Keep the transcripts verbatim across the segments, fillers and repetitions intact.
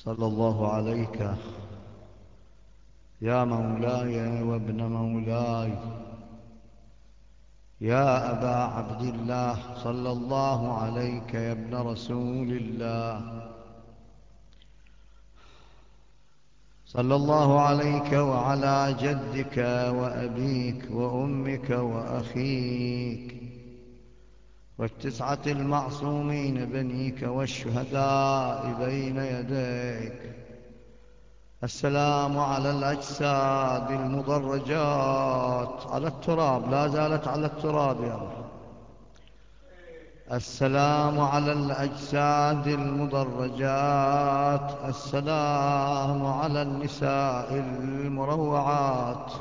صلى الله عليك يا مولاي وابن مولاي يا أبا عبد الله، صلى الله عليك يا ابن رسول الله، صلى الله عليك وعلى جدك وأبيك وأمك وأخيك والتسعة المعصومين بنيك والشهداء بين يديك. السلام على الأجساد المضرجات على التراب، لا زالت على التراب يا رب. السلام على الأجساد المضرجات، السلام على النساء المروعات،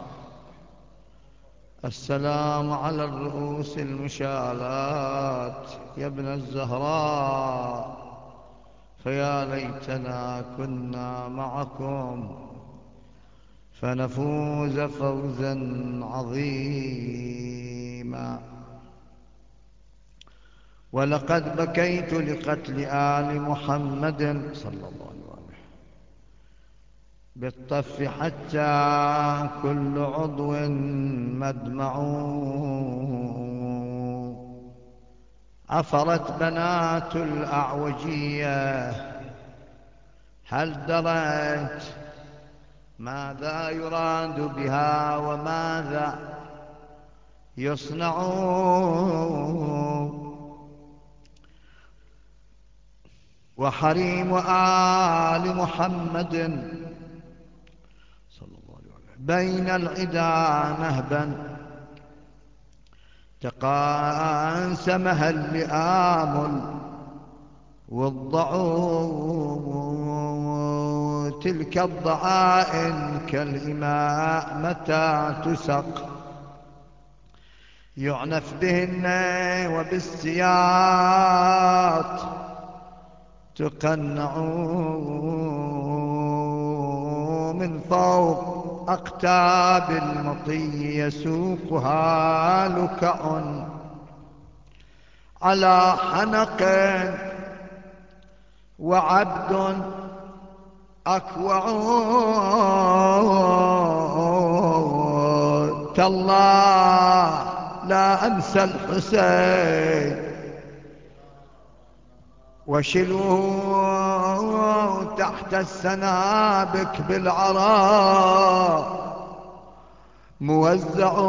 السلام على الرؤوس المشالات يا ابن الزهراء، فيا ليتنا كنا معكم فنفوز فوزا عظيما. ولقد بكيت لقتل آل محمد صلى الله عليه وسلم بالطف حتى كل عضو مدمع. عفرت بنات الأعوجية، هل درت ماذا يراد بها وماذا يصنع؟ وحريم آل محمد صلى الله عليه وسلم بين العدا نهبا تقاسمها اللئام والضعون. تلك الضعائن كالإماء متى تسق يعنف بهن وبالسياط تقنع. من فوق أقتاب المطي يسوقها لكع على حنق وعبد أكوع. تالله لا أنسى الحسين وشلوه تحت السنابك بالعراء موزع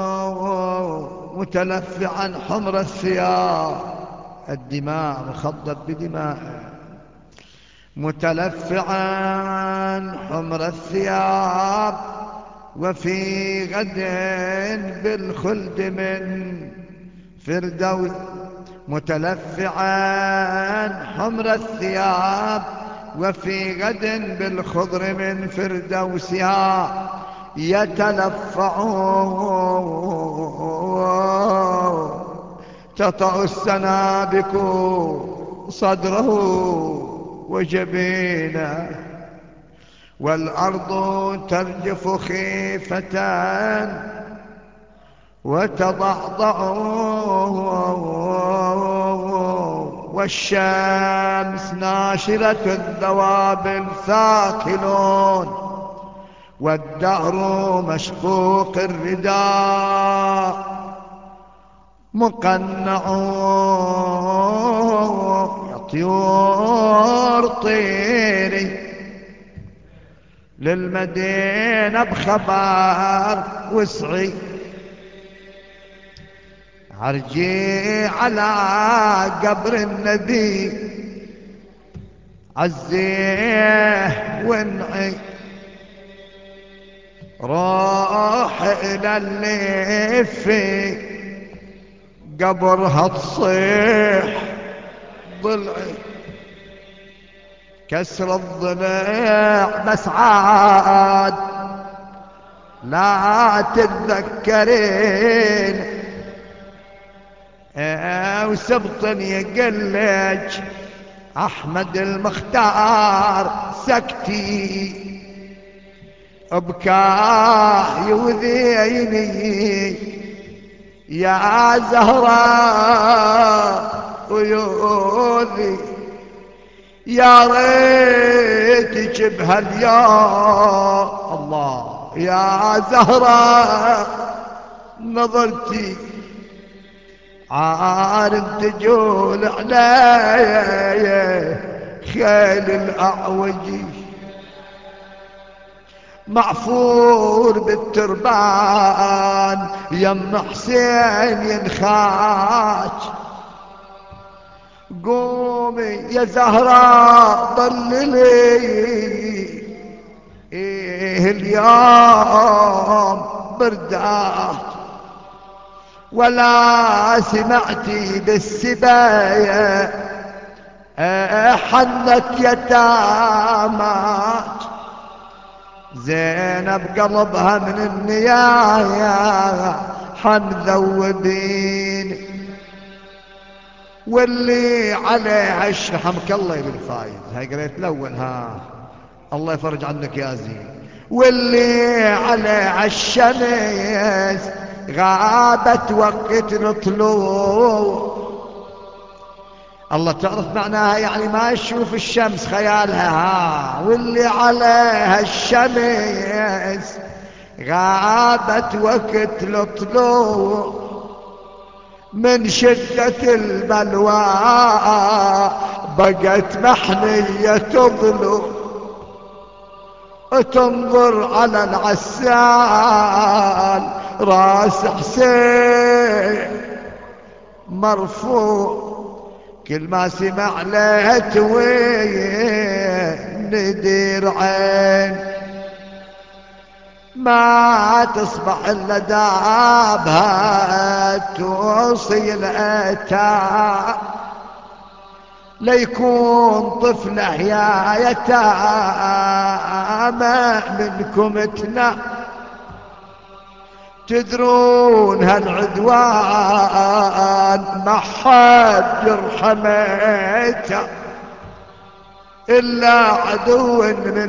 متلفعا حمر الثياب، الدماء مخضب بدماء، متلفعا حمر الثياب وفي غد بالخلد من فردوس. متلفعا حمر الثياب وفي غد بالخضر من فردوسها يتلفع. تطأ السنابك صدره وجبينه والأرض ترجف خيفة وتضعضع والشمس ناشرة الذوابل ثاكلون والدهر مشقوق الرداء مقنع. يا طيور طيري للمدينة بخبر وسعي، عرجي على قبر النبي عزيه وانعي. روح إلى اللي في قبرها تصيح ضلعي، كسر الضلع بس عاد لا تتذكرين وسبط يقلج أحمد المختار سكتي بكاه يوذيني يا زهراء ويوذي يا ريت شبه اليوم. الله يا زهرة نظرتي عارم تجول علي خيل الأعوجي معفور بالتربان يم حسين ينخاج. قومي يا زهراء ضللي إيه اليوم بردات ولا سمعتي بالسبايا حنت يتامات. زينب قلبها من النيايا حمذوبين واللي عليها الشحمك الله يبي الفايز. هاي قريت الاول. ها الله يفرج عنك يا زين. واللي عليها الشمس غابت وقت الطلوع. الله تعرف معناها يعني ما يشوف الشمس خيالها. ها واللي عليها الشمس غابت وقت الطلوع من شدة البلوى بقت محنية تضلو تنظر على العسال راس حسين مرفوع. كل ما سمع له توين ندير عين ما تصبح الا دابها توصي الاتى ليكون طفله يا يتامى منكم تنا. تدرون هالعدوان ما حد يرحمته إلا عدو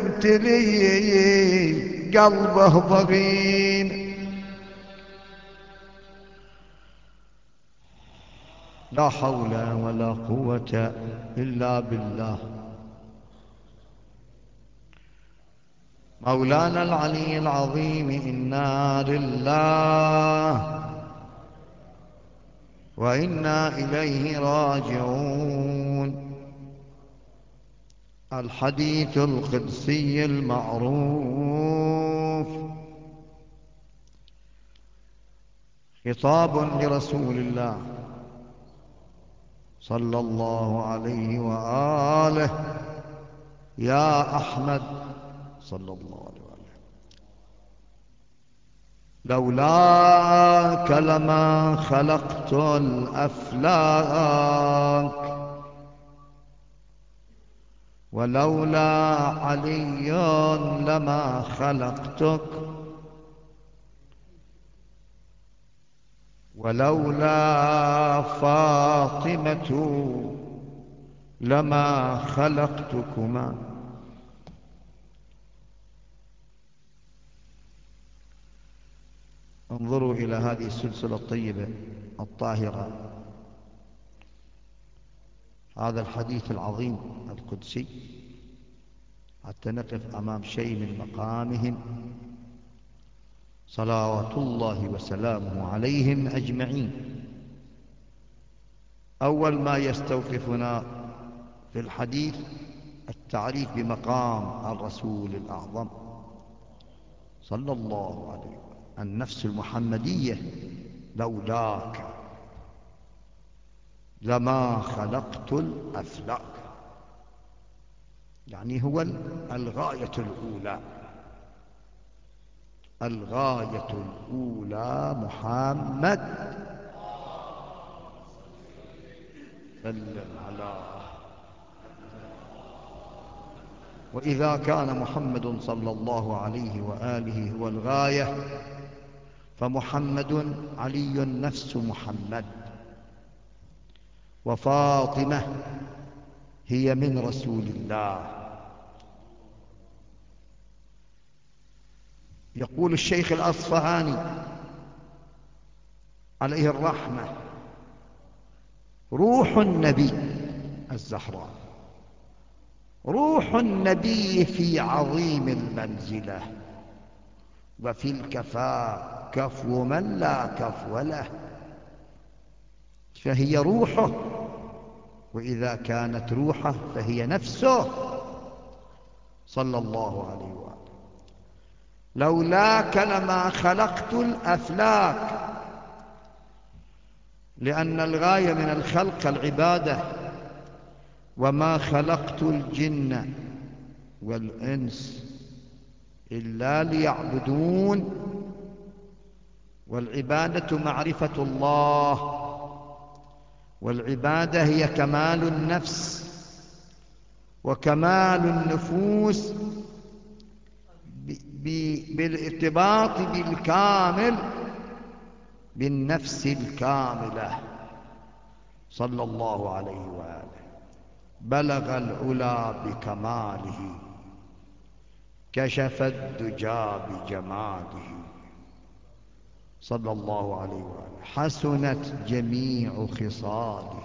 ممتلي قلبه ضغين. لا حول ولا قوة إلا بالله. مولانا العلي العظيم إنا لله وإنا إليه راجعون. الحديث القدسي المعروف خطاب لرسول الله صلى الله عليه وآله. يا أحمد صلى الله عليه وآله لولاك لما خلقت الأفلاك ولولا علي لما خلقتك ولولا فاطمة لما خلقتكما. انظروا إلى هذه السلسلة الطيبة الطاهرة. هذا الحديث العظيم القدسي حتى نقف أمام شيء من مقامهم صلوات الله وسلامه عليهم أجمعين. أول ما يستوقفنا في الحديث التعريف بمقام الرسول الأعظم صلى الله عليه وسلم. النفس المحمدية لولاك لما خلقت الأفلاك يعني هو الغاية الأولى. الغاية الأولى محمد صلى على. وإذا كان محمد صلى الله عليه وآله هو الغاية فمحمد علي نفس محمد وفاطمة هي من رسول الله. يقول الشيخ الأصفهاني عليه الرحمة روح النبي الزهراء روح النبي في عظيم المنزلة، وفي الكفاء كفو من لا كفو له، فهي روحه، وإذا كانت روحه فهي نفسه صلى الله عليه وآله. لولاك لما خلقت الأفلاك، لأن الغاية من الخلق العبادة، وما خلقت الجن والإنس إلا ليعبدون، والعبادة معرفة الله، والعبادة هي كمال النفس وكمال النفوس بالارتباط بالكامل بالنفس الكاملة صلى الله عليه وآله. بلغ العلا بكماله، كشف الدجى بجماله صلى الله عليه وآله. حسنت جميع خصاله،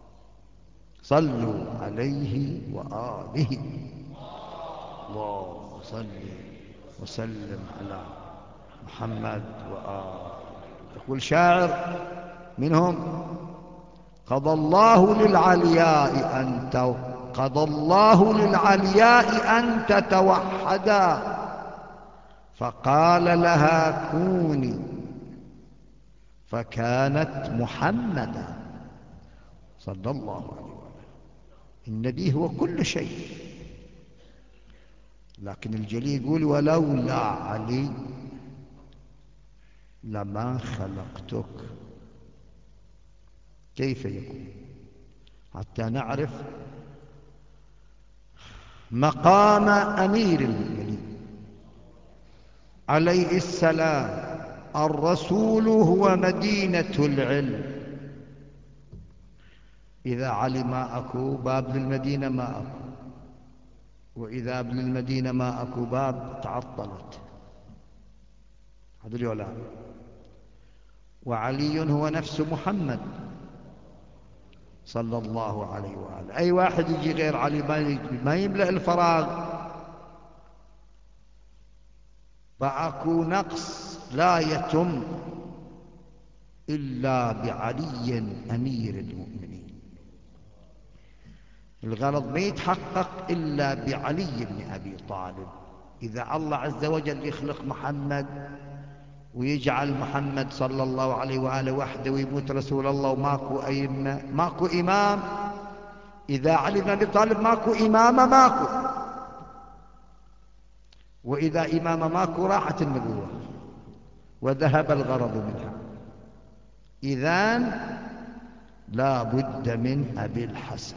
صلوا عليه وآله. اللهم صل وسلم على محمد وآله. يقول شاعر منهم: قضى الله للعلياء أن قضى الله للعلياء أن تتوحدا، فقال لها كوني فكانت محمدا صلى الله عليه وسلم. النبي هو كل شيء، لكن الجليل يقول: ولولا علي لما خلقتك. كيف يكون؟ حتى نعرف مقام أمير المؤمنين عليه السلام. الرسول هو مدينة العلم، إذا علي ما أكو باب للمدينة ما أكو، وإذا للمدينة ما أكو باب تعطلت. هذا ولا. وعلي هو نفس محمد صلى الله عليه وآله. أي واحد يجي غير علي ما يملأ الفراغ، فأكو نقص لا يتم إلا بعلي أمير المؤمنين. الغرض ما يتحقق إلا بعلي بن أبي طالب. إذا الله عز وجل يخلق محمد ويجعل محمد صلى الله عليه وآله وحده ويموت رسول الله وماكو أئمة، ماكو إمام. إذا علي بن أبي طالب ماكو إمامة ماكو، وإذا إمامة ماكو راحت النبوة وذهب الغرض منها. إذن لا بد من أبي الحسن.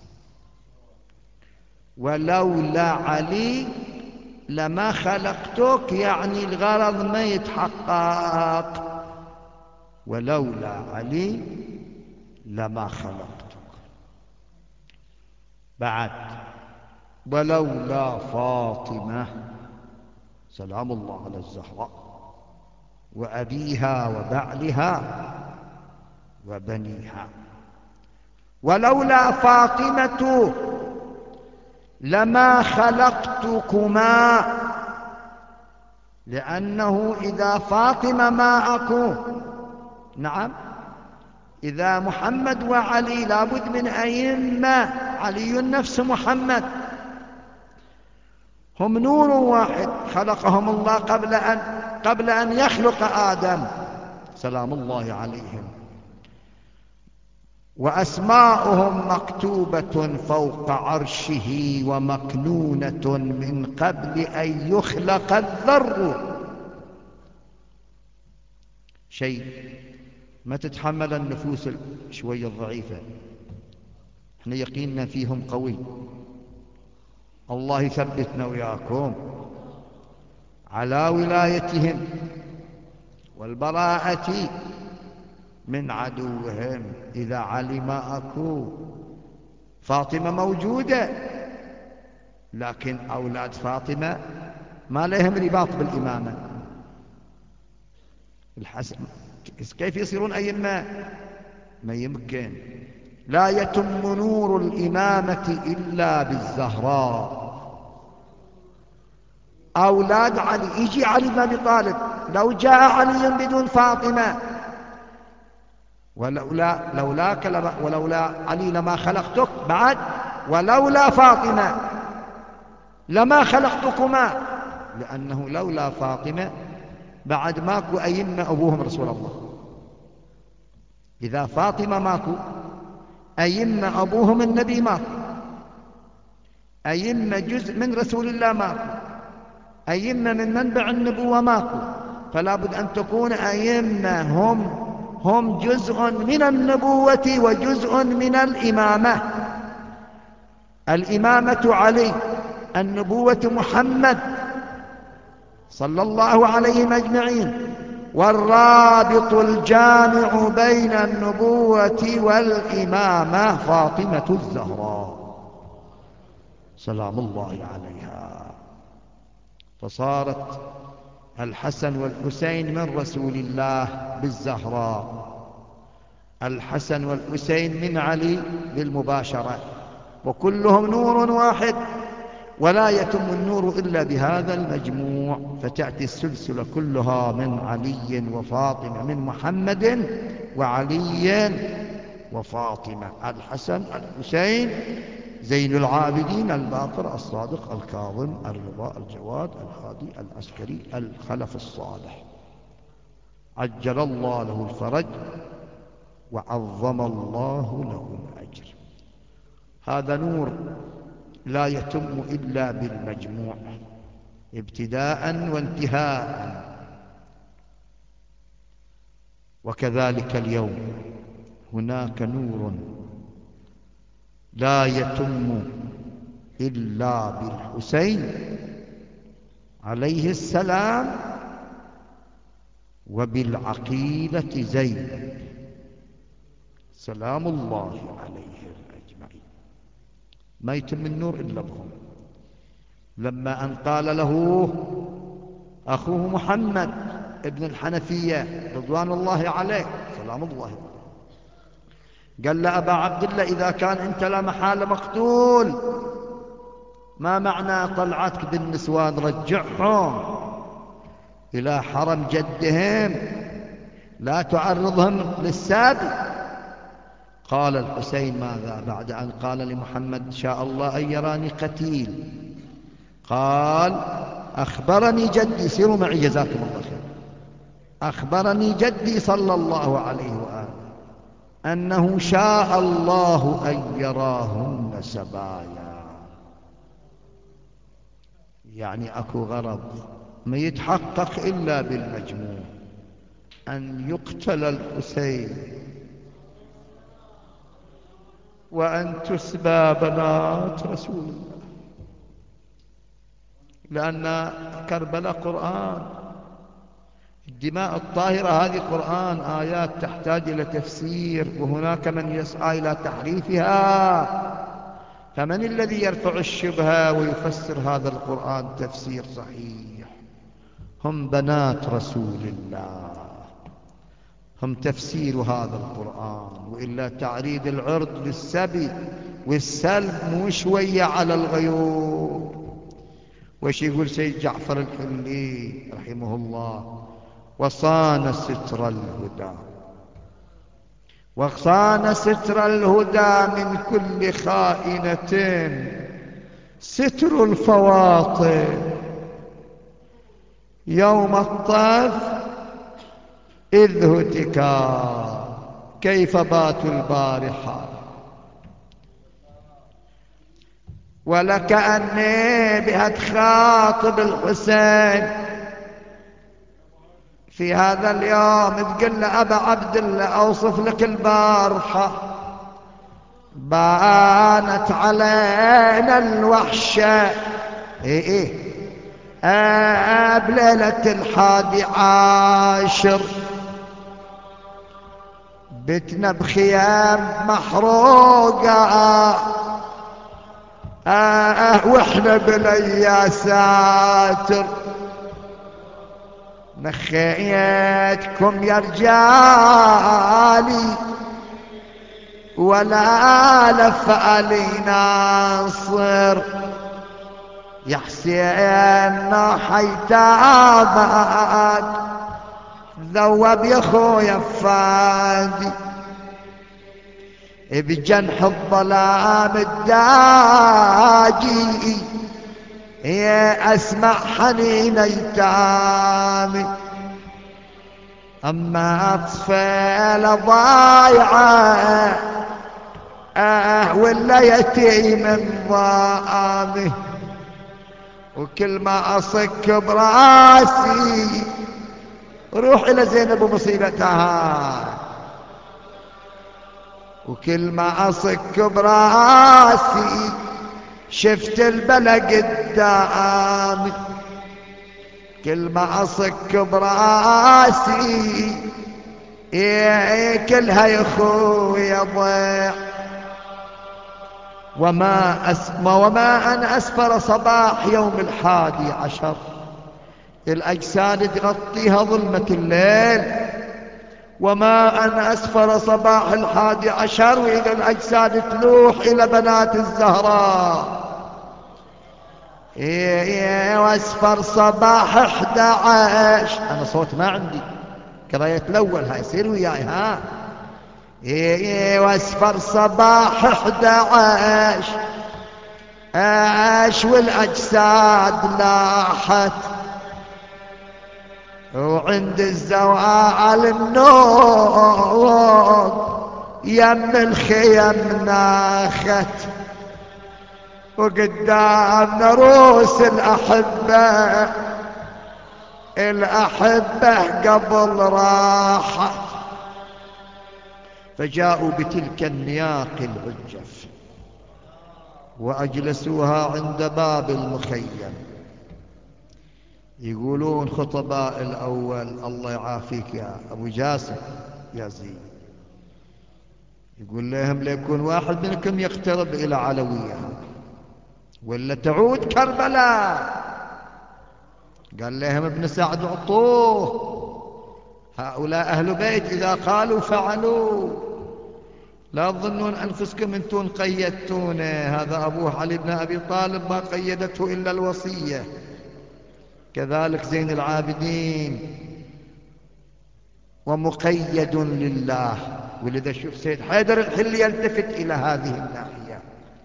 ولولا علي لما خلقتك، يعني الغرض ما يتحقق. ولولا علي لما خلقتك. بعد: ولولا فاطمة سلام الله على الزهراء وأبيها وبعلها وبنيها. ولولا فاطمة لما خلقتكما، لأنه إذا فاطمة ما أكو، نعم، إذا محمد وعلي لابد من أئمة. علي نفس محمد، هم نور واحد خلقهم الله قبل أن قبل أن يخلق آدم سلام الله عليهم، وأسماؤهم مكتوبة فوق عرشه ومكنونة من قبل أن يخلق الذر. شيء ما تتحمل النفوس شوية الضعيفة. احنا يقيننا فيهم قوي. الله يثبتنا وياكم على ولايتهم والبراءة من عدوهم. إذا علم أكو فاطمة موجودة، لكن أولاد فاطمة ما لهم رباط بالإمامة. الحسن كيف يصيرون أئمة؟ ما يمكن. لا يتم نور الإمامة إلا بالزهراء. أولاد علي، يجي علي بن أبي طالب، لو جاء علي بدون فاطمة ولولا لولاك لما ولولا علي لما خلقتك، بعد ولولا فاطمة لما خلقتكما، لأنه لولا فاطمة بعد ماكو أئمة أبوهم رسول الله. إذا فاطمة ماكو أئمة أبوهم النبي ماكو، أئمة جزء من رسول الله ماكو، أئمة من منبع النبوة ماكو. فلا بد أن تكون أئمة هم هم جزء من النبوة وجزء من الإمامة. الإمامة علي، النبوة محمد صلى الله عليهم أجمعين، والرابط الجامع بين النبوة والإمامة فاطمة الزهراء سلام الله عليها. فصارت الحسن والحسين من رسول الله بالزهراء، الحسن والحسين من علي بالمباشرة، وكلهم نور واحد، ولا يتم النور إلا بهذا المجموع. فتأتي السلسلة كلها من علي وفاطمة، من محمد وعلي وفاطمة، الحسن الحسين زين العابدين الباقر الصادق الكاظم الرضا الجواد الهادي العسكري الخلف الصالح، عجل الله له الفرج وعظم الله له الأجر. هذا نور لا يتم إلا بالمجموع ابتداء وانتهاء. وكذلك اليوم هناك نور لا يتم إلا بالحسين عليه السلام وبالعقيلة زينب سلام الله عليهم أجمعين. ما يتم النور إلا بهم. لما أن قال له أخوه محمد ابن الحنفية رضوان الله عليه سلام الله عليه، قال له أبا عبد الله إذا كان أنت لا محالة مقتول، ما معنى طلعتك بالنسوان؟ رجعهم إلى حرم جدهم، لا تعرضهم للسب. قال الحسين ماذا بعد أن قال لمحمد شاء الله أن يراني قتيل؟ قال أخبرني جدي، سيروا معي جزاكم الله خير، أخبرني جدي صلى الله عليه وآله أنه شاء الله أن يراهن سبايا. يعني أكو غرض ما يتحقق إلا بالمجموع، أن يقتل الحسين وأن تسبى بنات رسول الله، لأن كربلاء قرآن، الدماء الطاهرة هذه قرآن، آيات تحتاج إلى تفسير، وهناك من يسعى إلى تحريفها. فمن الذي يرفع الشبهة ويفسر هذا القرآن تفسير صحيح؟ هم بنات رسول الله، هم تفسير هذا القرآن. وإلا تعريض العرض للسبي والسلب مو شوية على الغيور. وش يقول سيد جعفر الحلي رحمه الله؟ وصان ستر الهدى، وصان ستر الهدى من كل خائنة ستر الفواطن. يوم الطف إذ هتكا كيف باتوا البارحة، ولك أني بها تخاطب الحسين في هذا اليوم تقول له أبا عبد الله أوصف لك البارحة، بانت علينا الوحشة إيه إيه آه بليلة الحادي عاشر، بتنا بخيام محروقة آه واحنا بليا ساتر، نخيتكم يا رجالي ولا لف علي ناصر يا حسين ناحيت عابك ذوب يا خويا فادي بجنح الظلام الداجي يا اسمع حنين ايتامي اما اطفال ضايعه اه ولا يتيم ضامي وكل ما اصك براسي روح الى زينب ومصيبتها وكل ما اصك براسي شفت البلا قدامي كل ما اصك براسي إيه كلها يا خويا ضيع وما أسمى وما أنا أسفر صباح يوم الحادي عشر الأجساد تغطيها ظلمة الليل وما أنا أسفر صباح الحادي عشر وإذا الأجساد تلوح إلى بنات الزهراء إيه إيه وأسفر صباح إحدى عشر أنا صوت ما عندي قراية الأول هاي يصير وياي ها إيه إيه وأسفر صباح إحدى عشر عاش والأجساد لاحت وعند الزوال النور يم الخيم ناخت وقدامنا روس الأحبة الأحبة قبل راحت فجاءوا بتلك النياق العجف وأجلسوها عند باب المخيم يقولون خطباء الأول الله يعافيك يا أبو جاسم يا زين يقول لهم ليكون واحد منكم يقترب إلى علوية ولا تعود كربلاء قال لهم ابن سعد اعطوه هؤلاء أهل بيت إذا قالوا فعلوا لا تظنون أنفسكم أنتم قيدتونه هذا أبوه علي بن أبي طالب ما قيدته إلا الوصية كذلك زين العابدين ومقيد لله ولذا شوف سيد حيدر الحلي يلتفت إلى هذه الناحية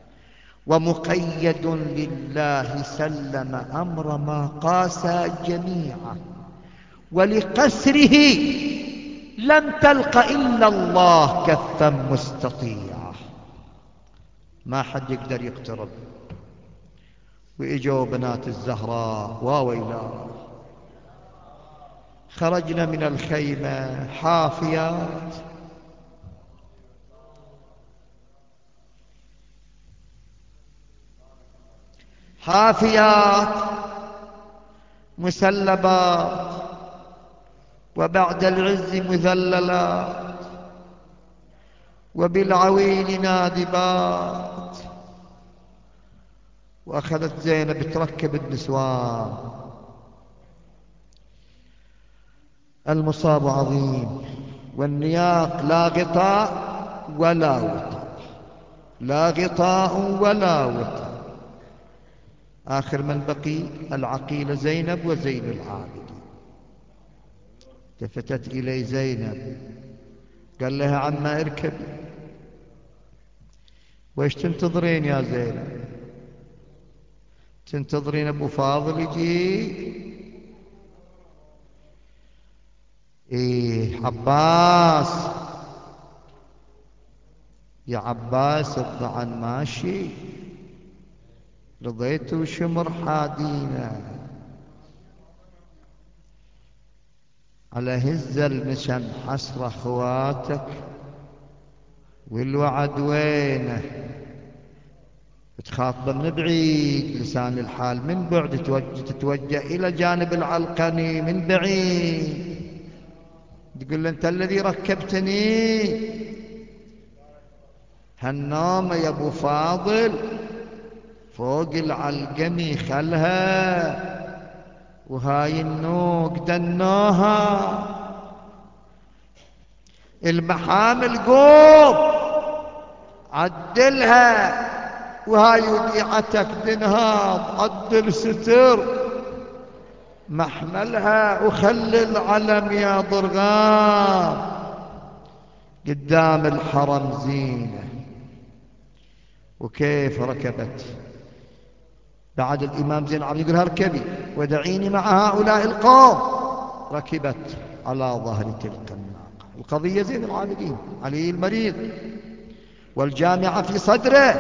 ومقيد لله سلم أمر ما قاسى جميعا ولقسره لم تلق إلا الله كفا مستطيعا ما حد يقدر يقترب وإجوا بنات الزهراء واويلا خرجنا من الخيمة حافيات حافيات مسلبات وبعد العز مذللات وبالعويل نادبات وأخذت زينب تركب النسوان المصاب عظيم والنياق لا غطاء ولا وطاء لا غطاء ولا وطاء آخر من بقي العقيلة زينب وزين العابدين التفتت إلي زينب قال لها عما اركبي وإيش تنتظرين يا زينب تنتظرين أبو فاضل يجي إيه عباس يا عباس ارضى عن ماشي رضيت وشمر حادينا على هز المشن حسرة خواتك والوعد وينه تخاطب من بعيد لسان الحال من بعد تتوجه إلى جانب العلقني من بعيد تقول له أنت الذي ركبتني هالنومة يا أبو فاضل فوق العلقمي خلها وهاي النوق دنوها المحامل قوم عدلها، وهاي وديعتك تنهض، عدل ستر محملها وخلي العلم يا ضرغام قدام الحرم زينة. وكيف ركبت بعد الإمام زين العابدين يقول اركبي ودعيني مع هؤلاء القوم، ركبت على ظهر تلك الناقة. القضية زين العابدين علي المريض والجامعة في صدره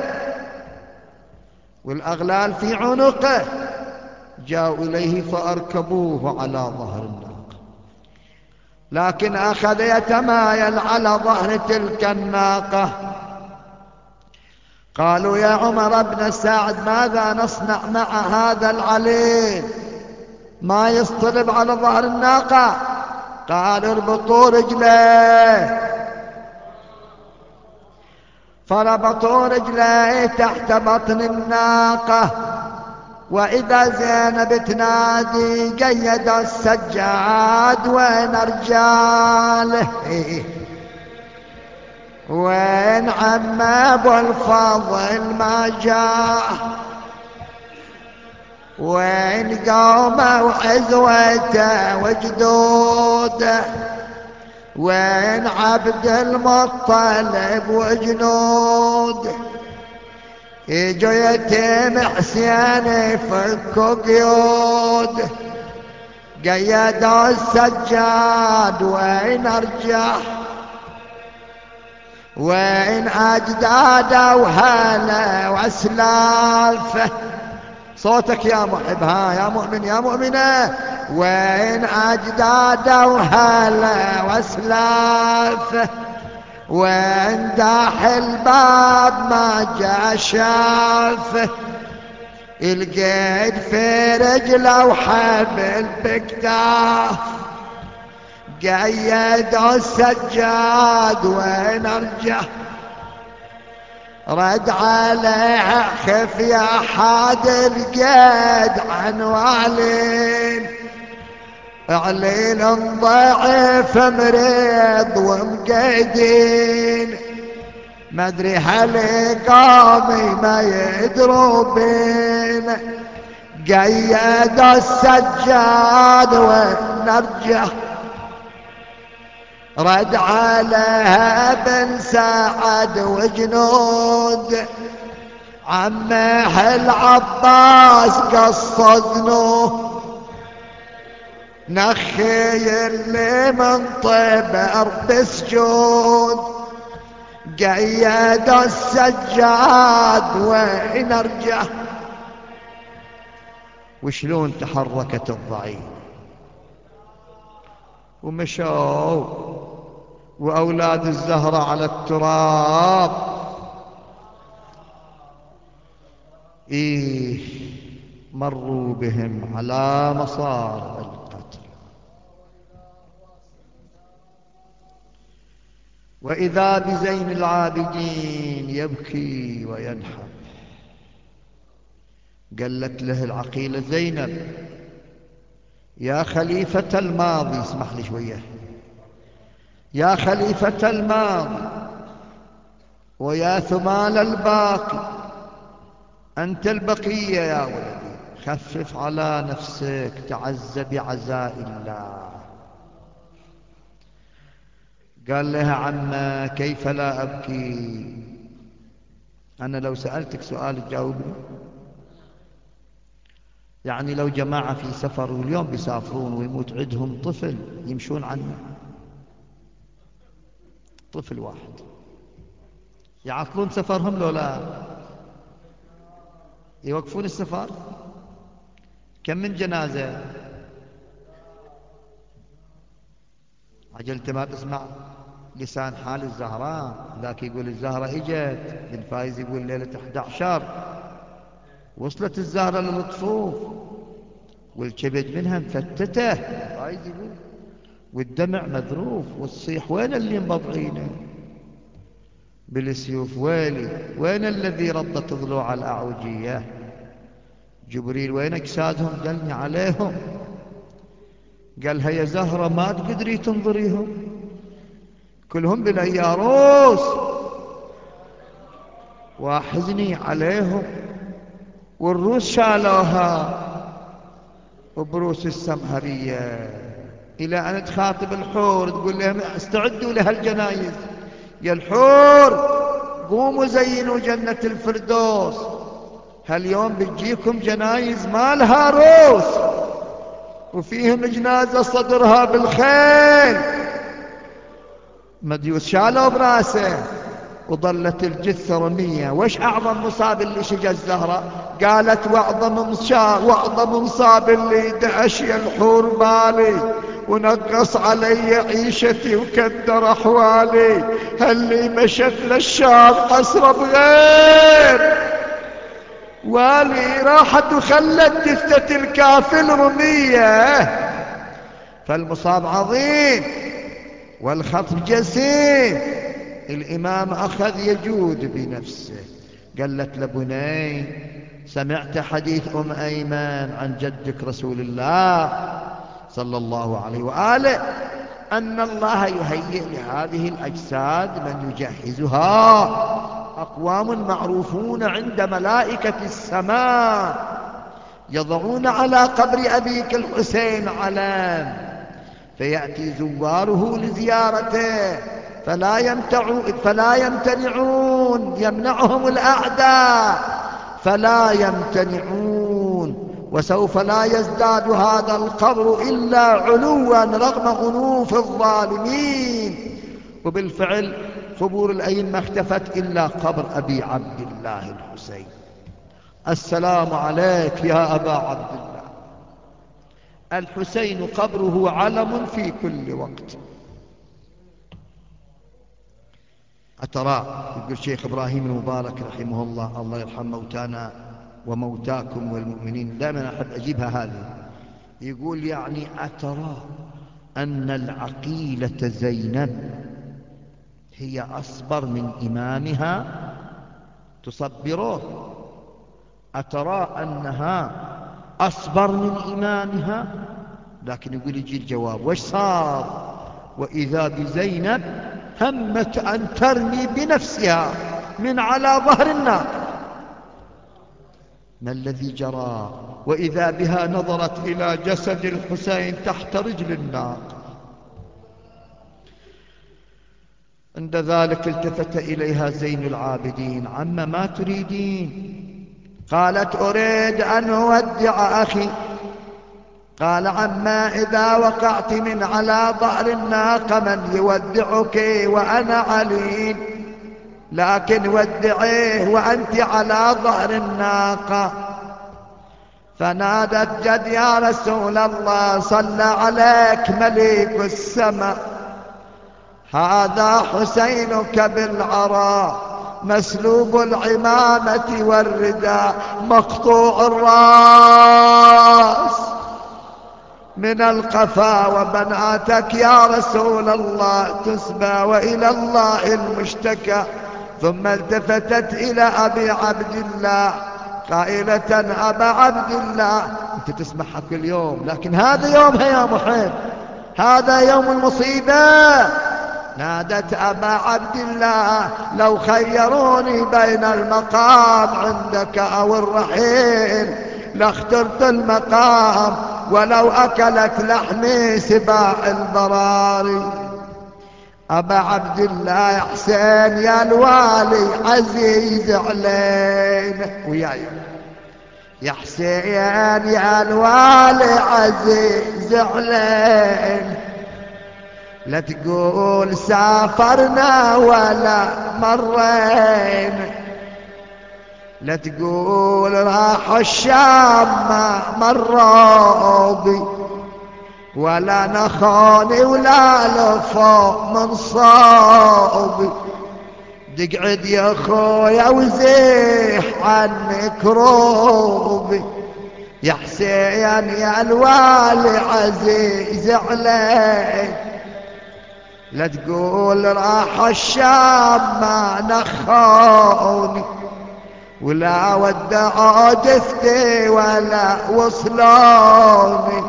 والأغلال في عنقه، جاءوا إليه فأركبوه على ظهر الناقة، لكن أخذ يتمايل على ظهر تلك الناقة. قالوا يا عمر بن سعد ماذا نصنع مع هذا العليل ما يصطلب على ظهر الناقة؟ قال اربطوا رجليه، فربطوا رجليه تحت بطن الناقة. وإذا زينب تنادي قيد السجاد وين رجاله، وين عم ابو الفضل ما جاء، وين قومه وعزوته وجدوده، وين عبد المطلب وجنوده. يجوا يتيم حسين يفكوا قيود، قيدوا السجاد وين ارجع، وين اجداده وهلا واسلافه. صوتك يا محب، ها يا مؤمن يا مؤمنه. وين اجداده وهلا واسلافه، وين داح الباب ما جا شافه. القيد في رجله وحبل بكتاف، قيدوا السجاد وين ارجع. رد عليه خف يا حاد القيد عن والين، عليل ضعيف مريض ومقيدين، ما ادري هل قومي ما يدروا بين. قيد السجاد ونرجع، رد عليها بن سعد وجنود، عمه العباس قصدنوه، نخي اللي من طبر بسجود. قيد السجاد وين ارجع. وشلون تحركت الضعيف ومشوا وأولاد الزهرة على التراب. إيه مروا بهم على مصارع القتل. وإذا بزين العابدين يبكي وينحب. قالت له العقيلة زينب يا خليفة الماضي، اسمح لي شوية، يا خليفة الماضي ويا ثمال الباقي، أنت البقية يا ولدي، خفف على نفسك، تعز بعزاء الله. قال لها عما كيف لا أبكي؟ أنا لو سألتك سؤال تجاوبني؟ يعني لو جماعة في سفر واليوم بيسافرون ويموت عندهم طفل يمشون عنه، طفل واحد، يعطلون سفرهم لو لا يوقفون السفر؟ كم من جنازة؟ عجلت ما تسمع لسان حال الزهراء، ذاك يقول الزهرة اجت، بن فايز يقول ليلة أحد عشر وصلت الزهرة للطفوف والكبد منها مفتته، فايز يقول، والدمع مذروف والصيح وين اللي مبضعينه بالسيوف، ويلي وين الذي ردت ضلوع الأعوجية؟ جبريل وين أجسادهم؟ دلني عليهم. قالها يا زهرة ما تقدري تنظريهم كلهم بالأياروس، واحزني عليهم، والروس شالوها وبروس السمهرية، إلى أن تخاطب الحور تقول لهم استعدوا لهالجنايز يا الحور، قوموا زينوا جنة الفردوس، هاليوم بتجيكم جنايز ما لها روس، وفيهم جنازة صدرها بالخيل. مديوس شالوا براسه وظلت الجثة رمية. وش أعظم مصاب اللي شجى الزهرة؟ قالت واعظم مصاب واعظم مصاب اللي دعش يا الحور بالي ونقص علي عيشتي وكدر أحوالي، هاللي مشت للشام حسرة بغير والي، راحت وخلت جثة الكافل رمية. فالمصاب عظيم والخطب جسيم. الإمام أخذ يجود بنفسه، قالت لبني سمعت حديث أم أيمن عن جدك رسول الله صلى الله عليه وآله أن الله يهيئ لهذه الأجساد من يجهزها، أقوام معروفون عند ملائكة السماء يضعون على قبر أبيك الحسين علم، فيأتي زواره لزيارته فلا يمتعون فلا يمتنعون، يمنعهم الأعداء فلا يمتنعون، وسوف لا يزداد هذا القبر إلا علوا رغم أنوف الظالمين. وبالفعل قبور الأئمة اختفت إلا قبر أبي عبد الله الحسين. السلام عليك يا أبا عبد الله. الحسين قبره علم في كل وقت. أترى يقول الشيخ إبراهيم المبارك رحمه الله، الله يرحم موتانا وموتاكم والمؤمنين، دائما أحب أجيبها هذه، يقول يعني أترى أن العقيلة زينب هي أصبر من إمامها؟ تصبروه. أترى أنها أصبر من إمامها؟ لكن يقول يجي الجواب وش صار؟ وإذا بزينب همت أن ترمي بنفسها من على ظهر الناقة. ما الذي جرى؟ وإذا بها نظرت إلى جسد الحسين تحت رجل الناقة. عند ذلك التفت إليها زين العابدين، عم ما تريدين؟ قالت أريد أن أودع أخي. قال عما إذا وقعت من على ظهر الناقة من يودعك وأنا علي، لكن ودعيه وأنت على ظهر الناقة. فنادت جد يا رسول الله صلى عليك مليك السماء، هذا حسينك بالعراء مسلوب العمامة والرداء مقطوع الرأس من القفا، وبناتك يا رسول الله تسبى وإلى الله المشتكى. ثم التفتت إلى أبي عبد الله قائلة أبا عبد الله، أنت تسمعها كل يوم لكن هذا يومها يا محب، هذا يوم المصيبة. نادت أبا عبد الله لو خيروني بين المقام عندك أو الرحيل لاخترت المقام، ولو أكلت لحمي سباع البراري. أبا عبد الله يا حسين يا الوالي عزيز علينا وياي، يا حسين يا الوالي عزيز علينا، لا تقول سافرنا ولا مرينا، لا تقول راح الشام ما مروا بي، ولا نخوني ولا لفوق من صوبي. تقعد يا خويا وزيح عنك روبي، يا حسين يا الوالي عزيز عليك، لا تقول راح الشام ما نخوني، ولا ودعوا جثتي ولا وصلوني،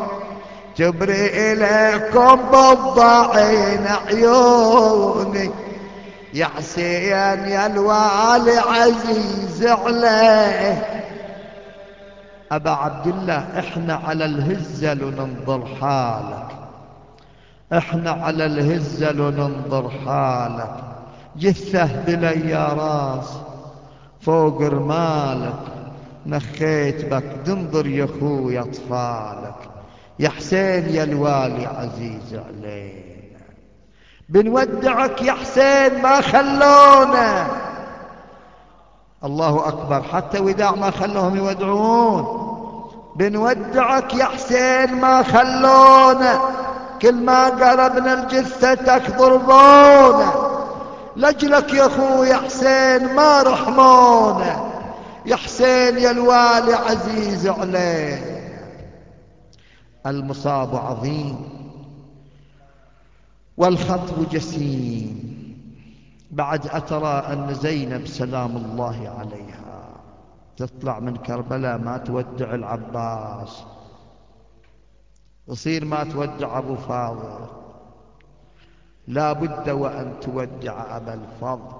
جبري إليكم بالضعين عيوني، يا حسين يا الوالي عزيز عليه. أبا عبد الله احنا على الهزل وننظر حالك، احنا على الهزل وننظر حالك، جثة بلي راس فوق رمالك، نخيت بك تنظر يا خويا اطفالك. يا حسين يا الوالي عزيز علينا، بنودعك يا حسين ما خلونا. الله أكبر، حتى وداع ما خلوهم يودعون. بنودعك يا حسين ما خلونا، كل ما قربنا الجثتك ضربونا، لجلك يا اخويا حسين ما رحمونا. يا حسين يا الوالي عزيز عليه. المصاب عظيم والخطب جسيم. بعد أترى أن زينب سلام الله عليها تطلع من كربلاء ما تودع العباس، يصير ما تودع أبو فاضل، لا بد وأن تودع أبا الفضل.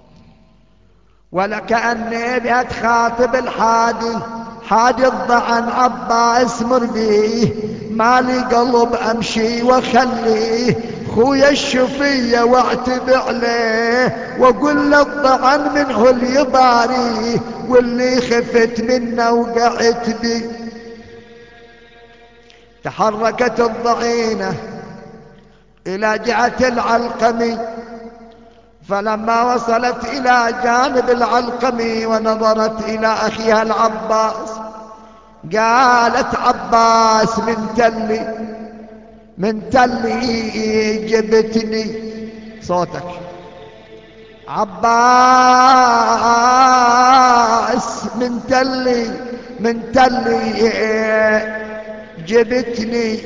ولكأني بها تخاطب الحادي، حادي الضعن عباس مر بيه، مالي قلب أمشي وخليه، خويا الشفية واعتب عليه، وقل الضعن منه اللي يباريه، واللي خفت منه وقعت بي. تحركت الضعينة إلى جهة العلقمي، فلما وصلت إلى جانب العلقمي ونظرت إلى أخيها العباس قالت عباس من تلي من تلي جبتني، صوتك عباس من تلي من تلي جبتني،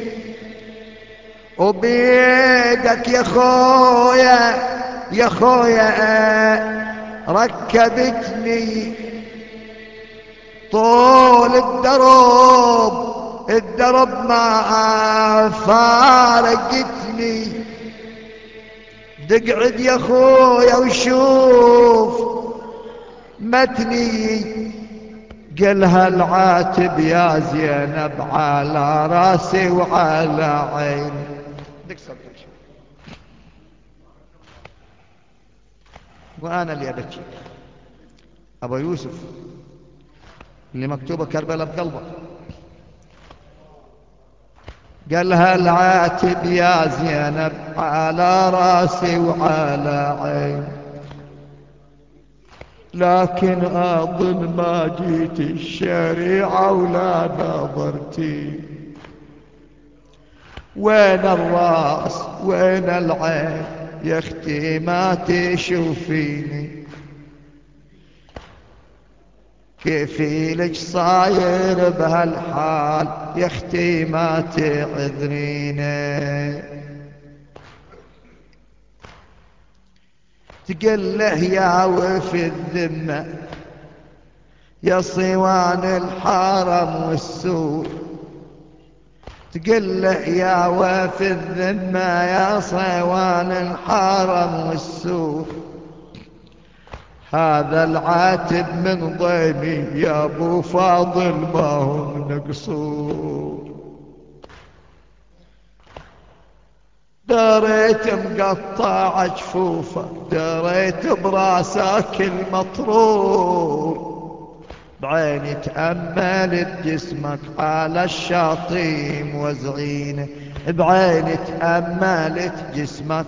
وبيدك يا خويا يا خويا ركبتني، طول الدرب الدرب ما فارقتني، دقعد يا خويا وشوف متني. قلها العاتب يا زينب على راسي وعلى عيني. وأنا اللي أبكي. أبو يوسف اللي مكتوبة كربلاء بقلبه، قالها العاتب يا زينب على راسي وعلى عيني، لكن أظن ما جيت الشريعة ولا نظرتي، وين الراس وين العين يا اختي ما تشوفيني، كيفي لك صاير بهالحال يا اختي ما تعذريني. تقل له يا وفي الذمة يا صوان الحرم والسور، تقل له يا وفي الذمة يا صوان الحرم والسور، هذا العاتب من ضيمي يا ابو فاضل ما هو من قصور، دريت مقطع جفوفك دريت براسك المطرور، بعيني تأملت جسمك على الشاطئ موزعينه، بعيني تأملت جسمك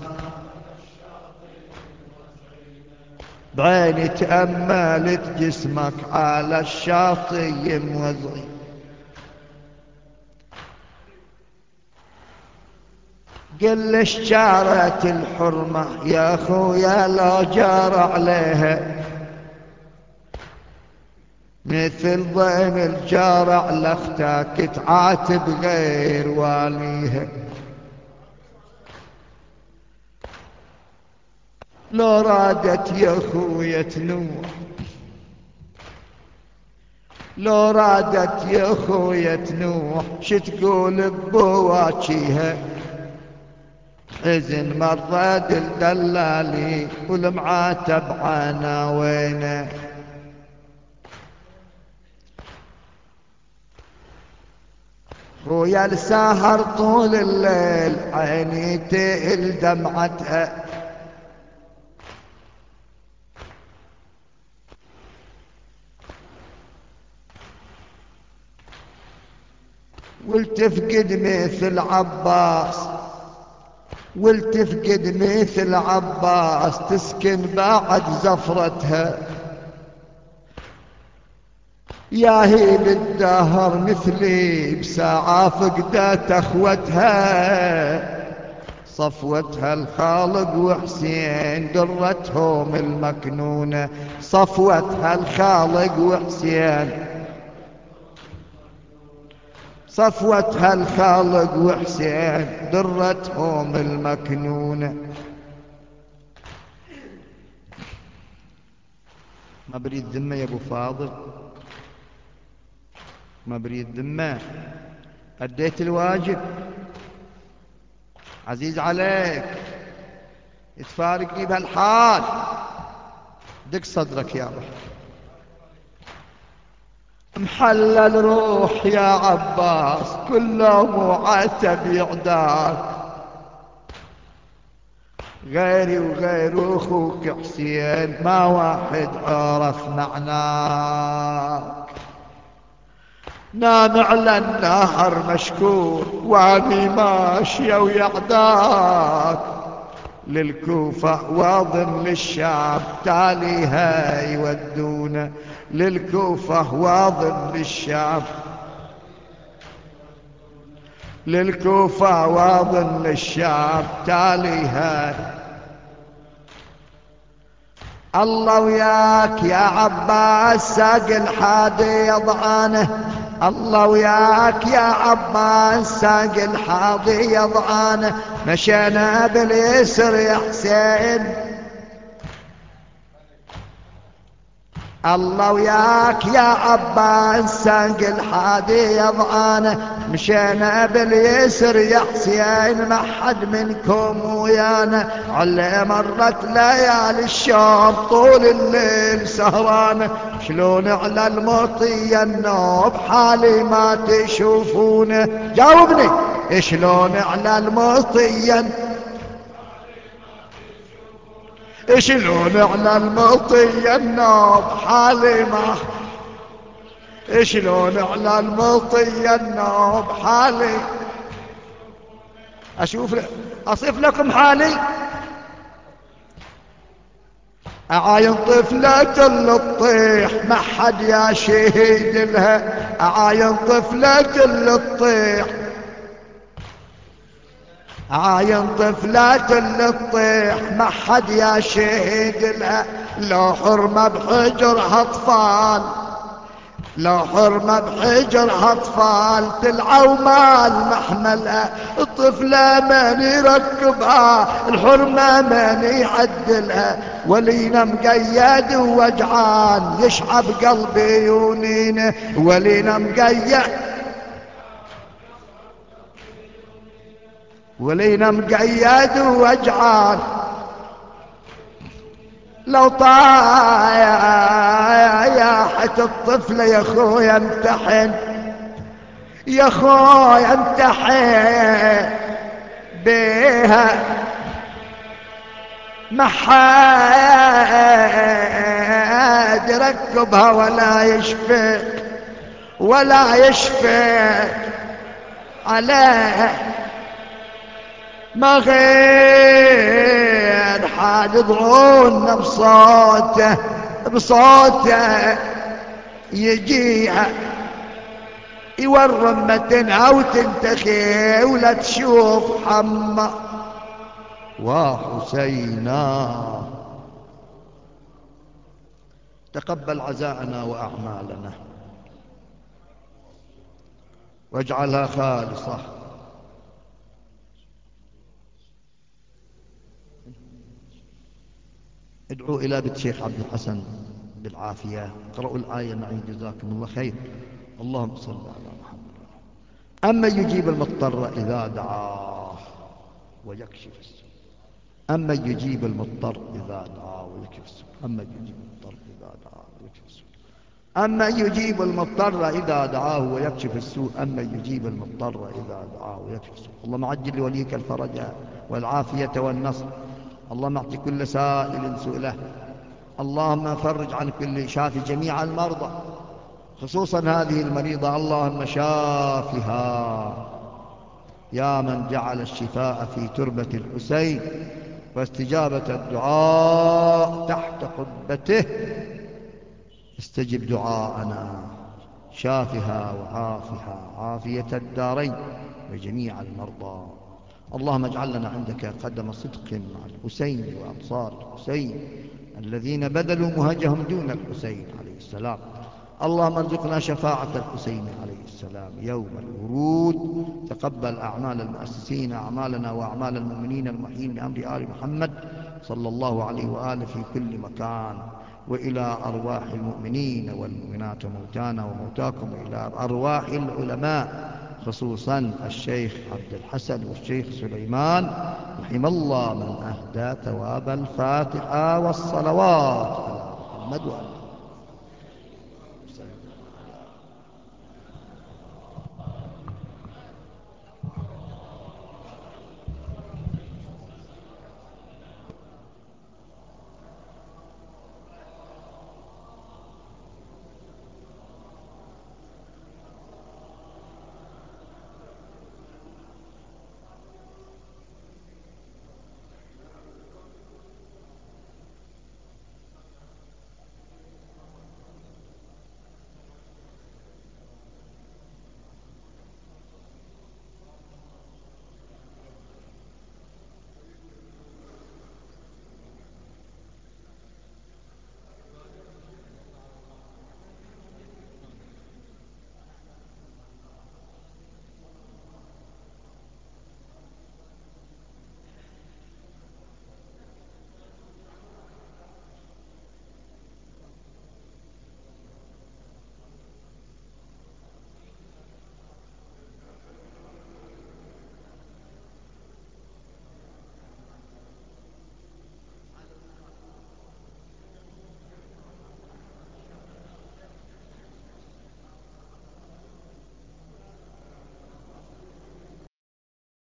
بعيني تأملت جسمك على الشاطئ موزعين. قل اشجارة الحرمة يا خويا لو جار عليها، مثل ضيم الجار على اختك تعاتب غير واليها، لو رادت يا خويا تنوح لو رادت يا خويا تنوح شتقول ببواجيها، حزن مرض الدلالي والمعاتب عناوينه. خويا السهر طول الليل عيني تقل دمعتها، والتفقد مثل عباس والتفقد مثل عباس تسكن بعد زفرتها. يا هيل الدهر مثلي بساعة فقدت اخوتها، صفوتها الخالق وحسين درتهم المكنونة، صفوتها الخالق وحسين صفوتها الخالق وحسين درتهم المكنونة. ما بريد ذمة يا ابو فاضل، ما بريد ذمة، أديت الواجب، عزيز عليك تفارقني بهالحال، دق صدرك يا رب. محلل روح يا عباس كله معتب يعداك، غيري وغير اخوك حسين ما واحد عرف معناك. نام على النهر مشكور واني ماشية ويعداك، للكوفة واظن للشام تاليها يودونا، للكوفة واظن للشام للكوفة واظن للشام تاليها. الله وياك يا عباس ساق الحادي يضعانه، الله وياك يا عباس ساق الحاضي يضعانه، مشينا باليسر يا حسين. الله وياك يا عباس ساق الحادي يضعانه، مشينا باليسر يا حسين ما حد منكم ويانا، على مرت ليالي الشام طول الليل سهرانه، شلون على المطية النوب حالي ما تشوفونه. جاوبني شلون على المطية شلون على المطية النوب حالي ما شلون على المطية النوب حالي اشوف اصف لكم حالي. اعاين طفلة اللي تطيح ما حد يا شهيد لها، اعاين طفلة اللي تطيح عاين طفلات اللي تطيح ما حد يا شهيد لها، لو حرمة بحجرها اطفال لو حرمة بحجرها اطفال تلعوا مال محملها، الطفلة من يركبها الحرمة من يعدلها، ولينا مقيد ووجعان يشعب قلبي يونينه، ولينا مقيد ولينا مقيد ووجعان، لو طايحت الطفلة يا خويا امتحن يا خويا امتحن بيها، ما حد يركبها ولا يشفق ولا يشفق عليه، ما غير حاد ضعونا بصوته بصوته يجيها يورم متنها وتنتخي ولا تشوف حما وحسينا. تقبل عزاءنا وأعمالنا واجعلها خالصة ادعوا إلى بيت شيخ عبد الحسن بالعافية. اقرأوا الآية معي جزاكم الله خير. اللهم صل على محمد. أما يجيب المضطر إذا دعاه ويكشف السوء. أما يجيب المضطر إذا دعاه ويكشف السوء. أما يجيب المضطر إذا دعاه ويكشف السوء. أما يجيب المضطر إذا دعاه ويكشف السوء. أما يجيب المضطر إذا دعاه ويكشف السوء. اللهم عجل لوليك الفرج والعافية والنصر. اللهم اعط كل سائل سؤله. اللهم فرج عن كل شافي جميع المرضى، خصوصا هذه المريضة. اللهم شافها يا من جعل الشفاء في تربة الحسين واستجابة الدعاء تحت قبته. استجب دعاءنا، شافها وعافها عافية الدارين وجميع المرضى. اللهم اجعل لنا عندك قدم صدق مع الحسين وأنصار الحسين الذين بذلوا مهجهم دون الحسين عليه السلام. اللهم ارزقنا شفاعة الحسين عليه السلام يوم الورود. تقبل أعمال المؤسسين، أعمالنا وأعمال المؤمنين المحيين بأمر آل محمد صلى الله عليه وآله في كل مكان. وإلى أرواح المؤمنين والمؤمنات وموتانا وموتاكم، وإلى أرواح العلماء خصوصا الشيخ عبد الحسن والشيخ سليمان رحم الله من أهدى ثواب الفاتحة والصلوات على محمد وعلى